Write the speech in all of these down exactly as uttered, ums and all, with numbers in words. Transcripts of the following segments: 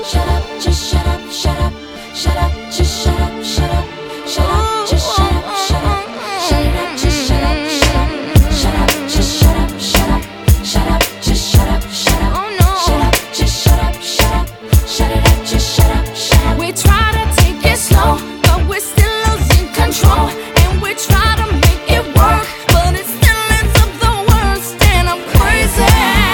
Shut up, just shut up, shut up, shut up, just shut up, shut up, shut up, just shut up, shut up, shut it up, just shut up, shut up, shut up, just shut up, shut up, shut up, just shut up, shut up, shut up, just shut up, shut up, shut it up, just shut up, shut up. We try to take it slow, but we're still losing control, and we try to make it work, but it still ends up the worst, and I'm crazy.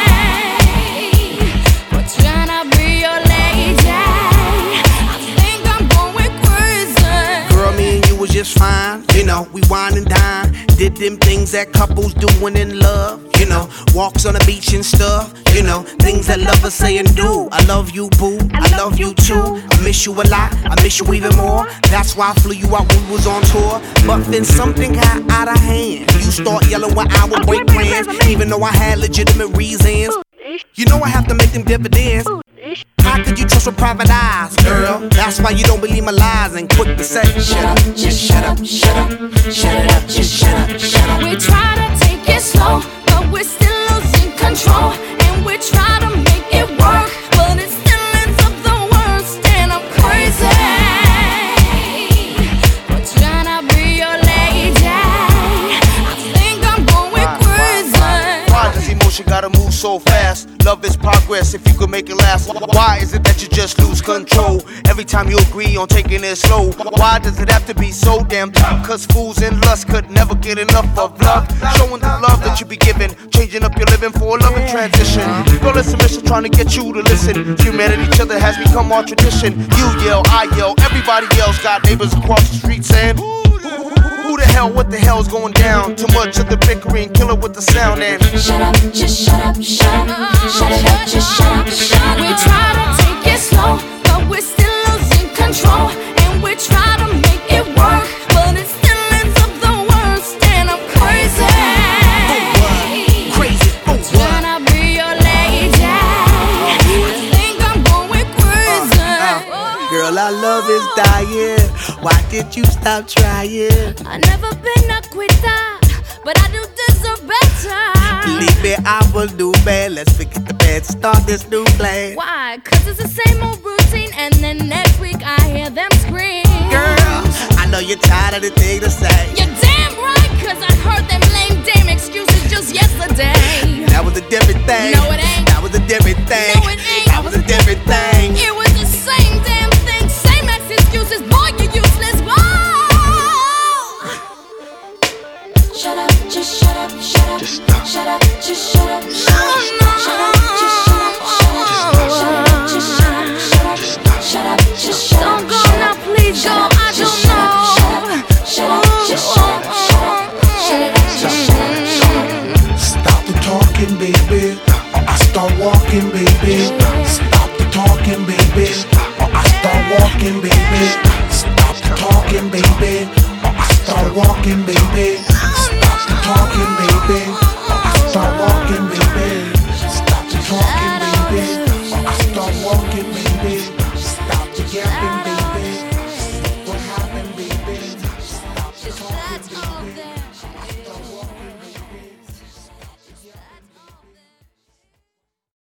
We're trying to be your lady. I think I'm going crazy. Girl, me and you was just fine. You know, we wine and dine. Did them things that couples doing in love. You know, walks on the beach and stuff. You know, things that lovers say and do. I love you, boo. I love you too. I miss you a lot. I miss you even more. That's why I flew you out when we was on tour. But then something got out of hand. You start yelling when I would break plans, even though I had legitimate reasons. You know I have to make them dividends. How could you trust with private eyes, girl? That's why you don't believe my lies and quick to say, shut up, just shut up, shut up, shut it up, just shut up, shut up. We try to take it slow, but we're still losing control, and we try to make it work, but it still ends up the worst, and I'm crazy. We're trying to be your lady. I think I'm going crazy. Why does emotion gotta move so fast? Love is progress if you could make it last. Why is it that you just lose control every time you agree on taking it slow? Why does it have to be so damn tough? Cause fools and lust could never get enough of love. Showing the love that you be giving, changing up your living for a loving transition. Girl, it's a mission trying to get you to listen. Humanity, each other has become our tradition. You yell, I yell, everybody else got neighbors across the street saying, who the hell, what the hell's going down? Too much of the bickering, kill it with the sound and Shut up, just shut up, shut up, shut it up, just shut up, shut up. We try to take it slow, but we're still losing control, and we try to make it work, but it still ends up the worst, and I'm crazy. Crazy, oh what? Trying to be your lady. I think I'm going crazy. Girl, our love is dying. Why did you stop trying? I've never been a quitter, but I do deserve better. Believe me, I will do bad. Let's forget the bad, start this new plan. Why? Cause it's the same old routine, and then next week I hear them scream. Girl, I know you're tired of the thing to say. You're damn right, cause I heard them lame damn excuses just yesterday. That was a different thing. No, it ain't. That was a different thing. No, it ain't. That was a different thing. It was the same damn thing, same ass excuses. Boy, you useless. Whoa! Shut up, just shut up, shut up, Just stop. shut up, just shut up, shut No, up, no. shut up, just shut up, shut up, just shut up, shut up, shut up, just shut up, Don't go shut now, up, please go. shut up, I just don't shut up, know. shut up, just shut up, shut up, shut it up, just shut up, shut up. Stop the talking, baby, or I start walking, baby. Stop the talking, baby, or I start walking, baby. Stop the talking, baby, or I start walking, baby. Stop the talking, baby, or I start walking, baby. Stop the talking, baby, or I start walking, baby. Stop the yapping,